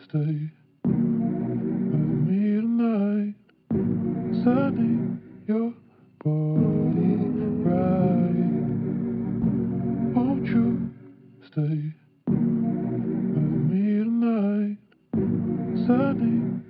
stay with me tonight? 'Cause I need your body right. Won't you stay with me tonight? 'Cause I need